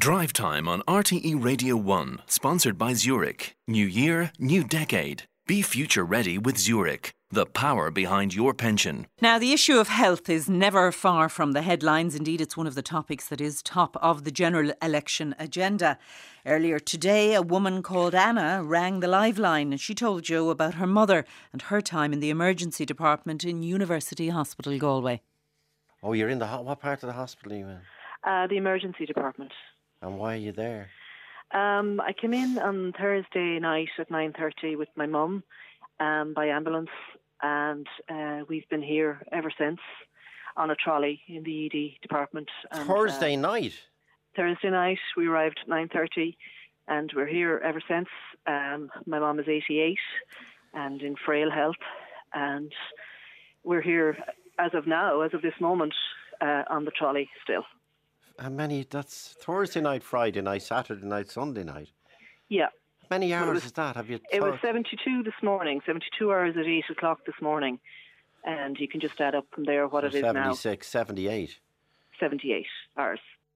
Drive Time on RTE Radio 1, sponsored by Zurich. New year, new decade. Be future ready with Zurich, the power behind your pension. Now, the issue of health is never far from the headlines. Indeed, it's one of the topics that is top of the general election agenda. Earlier today, a woman called Anna rang the Live Line and she told Joe about her mother and her time in the emergency department in University Hospital Galway. Oh, you're in the... What part of the hospital are you in? The emergency department. And why are you there? I came in on Thursday night at 9:30 with my mum by ambulance, and we've been here ever since on a trolley in the ED department. And, Thursday night? Thursday night, we arrived at 9:30 and we're here ever since. My mum is 88 and in frail health, and we're here as of now, as of this moment, on the trolley still. How many? That's Thursday night, Friday night, Saturday night, Sunday night. Yeah. How many hours is that? It was 72 this morning, 72 hours at 8 o'clock this morning. And you can just add up from there what it is now. 76, 78. 78 hours.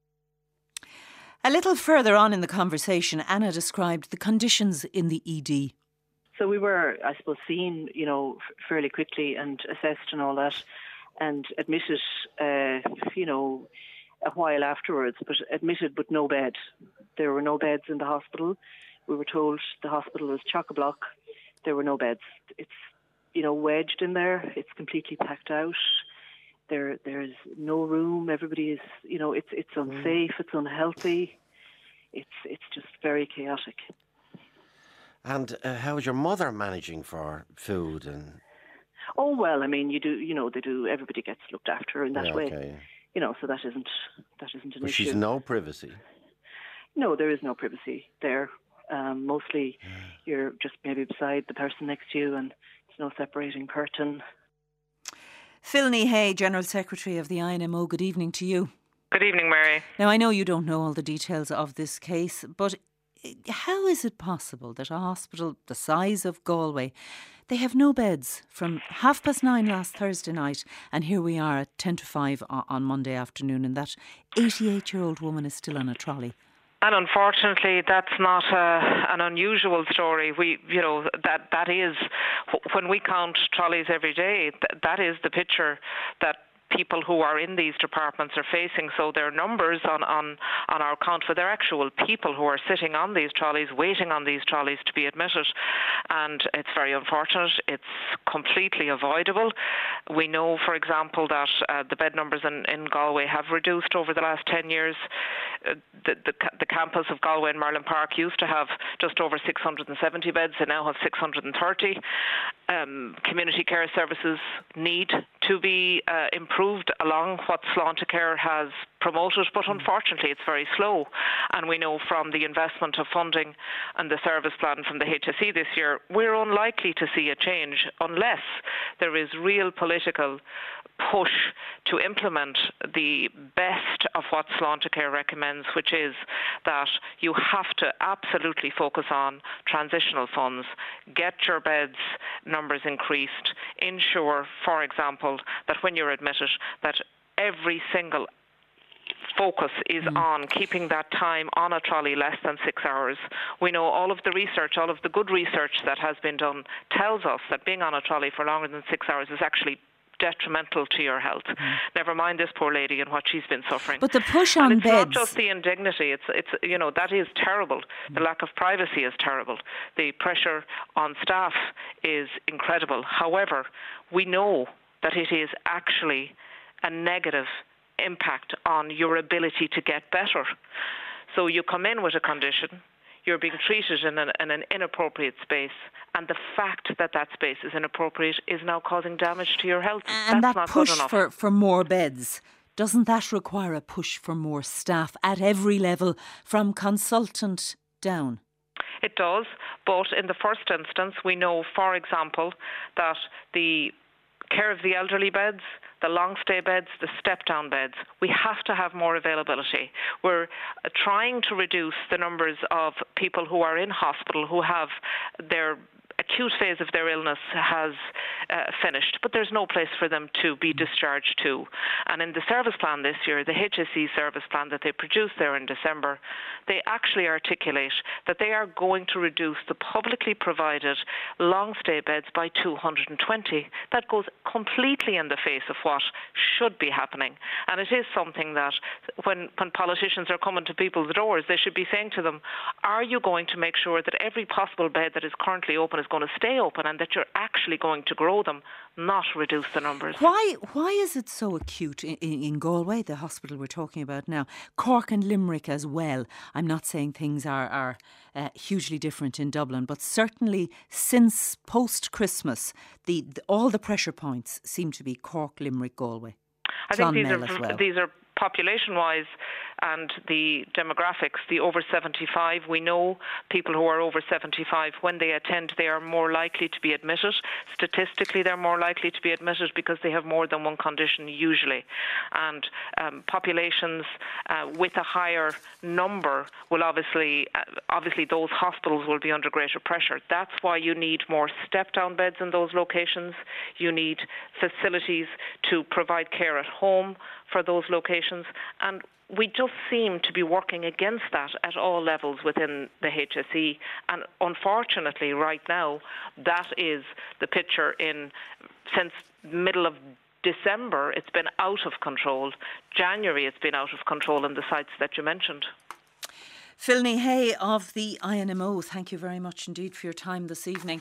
A little further on in the conversation, Anna described the conditions in the ED. So we were, I suppose, seen, fairly quickly and assessed and all that, and admitted, a while afterwards, but admitted but no bed. There were no beds in the hospital. We were told the hospital was chock-a-block. There were no beds. It's, wedged in there. It's completely packed out. There's no room. Everybody is, it's unsafe. It's unhealthy. It's just very chaotic. And how is your mother managing for food and? Oh well, I mean, you do. They do. Everybody gets looked after in that way. Okay. So that isn't an issue. But she's no privacy. No, there is no privacy there. Mostly, you're just maybe beside the person next to you, and there's no separating curtain. Phil Hay, General Secretary of the INMO, good evening to you. Good evening, Mary. Now, I know you don't know all the details of this case, but how is it possible that a hospital the size of Galway, they have no beds from 9:30 last Thursday night, and here we are at 10:55 on Monday afternoon, and that 88-year-old woman is still on a trolley? And unfortunately, that's not an unusual story. That is, when we count trolleys every day, that is the picture that people who are in these departments are facing. So their numbers on our count for their actual people who are sitting on these trolleys, waiting on these trolleys to be admitted. And it's very unfortunate. It's completely avoidable. We know, for example, that the bed numbers in Galway have reduced over the last 10 years. The campus of Galway and Merlin Park used to have just over 670 beds. They now have 630. Community care services need to be improved along what Sláintecare has promoted, but unfortunately it's very slow. And we know from the investment of funding and the service plan from the HSE this year, we're unlikely to see a change unless there is real political push to implement the best of what Sláintecare recommends, which is that you have to absolutely focus on transitional funds, get your beds numbers increased, ensure, for example, that when you're admitted, that every single focus is on keeping that time on a trolley less than 6 hours. We know all of the research, all of the good research that has been done tells us that being on a trolley for longer than 6 hours is actually detrimental to your health. Never mind this poor lady and what she's been suffering. But the push on and it's beds, not just the indignity. It's that is terrible. The lack of privacy is terrible. The pressure on staff is incredible. However, we know that it is actually a negative impact on your ability to get better. So you come in with a condition, you're being treated in an inappropriate space, and the fact that space is inappropriate is now causing damage to your health. And that's that not push good enough. for more beds, doesn't that require a push for more staff at every level, from consultant down? It does, but in the first instance, we know, for example, that the care of the elderly beds, the long stay beds, the step down beds, we have to have more availability. We're trying to reduce the numbers of people who are in hospital who have their acute phase of their illness has finished, but there's no place for them to be discharged to. And in the service plan this year, the HSE service plan that they produced there in December, they actually articulate that they are going to reduce the publicly provided long stay beds by 220. That goes completely in the face of what should be happening. And it is something that when politicians are coming to people's doors, they should be saying to them, are you going to make sure that every possible bed that is currently open is going to stay open, and that you're actually going to grow them, not reduce the numbers? Why is it so acute in Galway, the hospital we're talking about now? Cork and Limerick as well. I'm not saying things are hugely different in Dublin, but certainly since post-Christmas, all the pressure points seem to be Cork, Limerick, Galway. I think these are population-wise and the demographics, the over 75. We know people who are over 75, when they attend, they are more likely to be admitted. Statistically, they're more likely to be admitted because they have more than one condition usually. And populations with a higher number will obviously those hospitals will be under greater pressure. That's why you need more step-down beds in those locations. You need facilities to provide care at home for those locations. And we just seem to be working against that at all levels within the HSE. And unfortunately, right now, that is the picture since middle of December. It's been out of control. January, it's been out of control in the sites that you mentioned. Phil Hay of the INMO, thank you very much indeed for your time this evening.